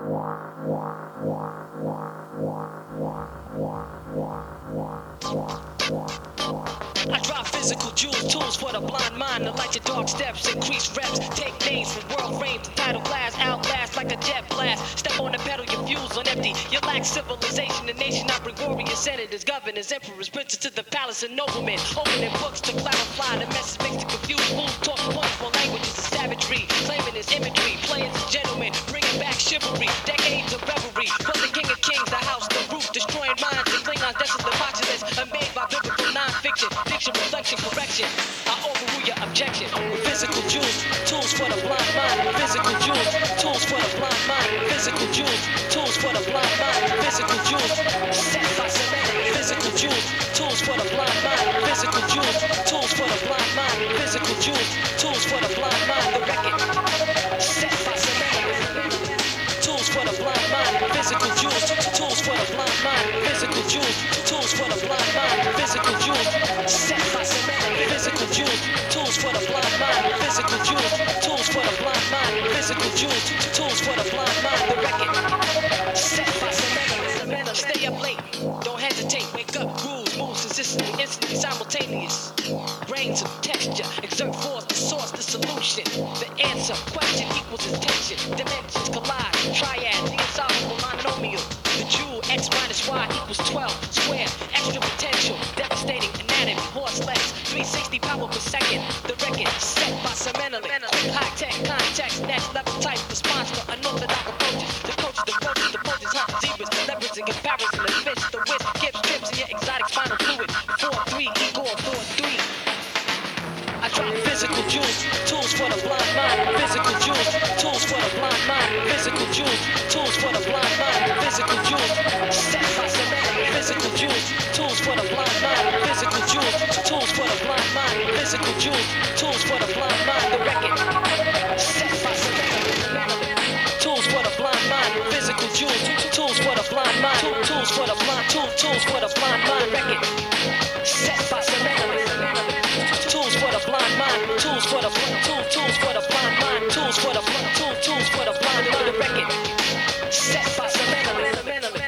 I drop physical jewels, tools for the blind mind. To light your dark steps, increase reps. Take names from world fame to title glass. Outlast like a jet blast. Step on the pedal, your fuse on empty. You lack civilization. The nation I bring warriors, senators, governors, emperors, princes to the palace and noblemen. Opening books to clarify the message makes to confuse fools. Talk points for languages of savagery. Claiming his imagery. Players as gentlemen, bringing back chivalry. Decades of revelry. From the king of kings, the house, the roof. Destroying minds and Klingons, desolate populace. Made by biblical non-fiction. Fiction, reflection, correction. I overrule your objection. Physical jewels, tools for the blind mind. Physical jewels, tools for the blind mind. Physical jewels, tools for the blind mind. Physical jewels, set by serenity. Physical jewels, tools for the blind mind. Physical jewels, tools for the blind mind. Physical jewels, tools for the blind mind. The record, set by serenity. Tools for the blind mind. Physical jewels, tools for the blind mind. Physical jewels, tools for the blind mind. Physical jewels, set by serenity. Physical jewels, tools for the blind mind. Physical jewels, tools for the blind mind. Physical jewels, tools for the blind mind. The record, set by serenity. Stay up late, don't hesitate. Wake up, rules, moves consistently, instantly, simultaneous. Brains of texture, exert force, the source, the solution. The answer, question equals intention. Dimensions collide, triad, the insoluble monomial. The jewel, x minus y equals 12. Square, extra potential, devastating anatomy, horse legs, 360 power per second. The record, set by serenity. High-tech context, next level type response to unorthodox approaches. The coaches, the roaches, the poaches, hunt zebras, leopards in comparison, the fish, the whisk, gives trips in your exotic spinal fluid. 4-3, equal 4-3. I drop physical jewels, tools for the blind mind. Physical jewels, tools for the blind mind. Physical jewels, tools for the blind mind. Physical jewels, set by serenity. Physical jewels, tools for the blind mind. Physical jewels, tools for the blind mind. Physical jewels, tools for the blind mind. The record, set by serenity. Tools for the blind mind. Physical jewels, tools for the blind mind. Tools for the blind, tools for the blind mind. Record, set by serenity. Tools for the blind mind, tools for the tools for the blind mind, tools for the tools for the blind mind. The record, set by serenity.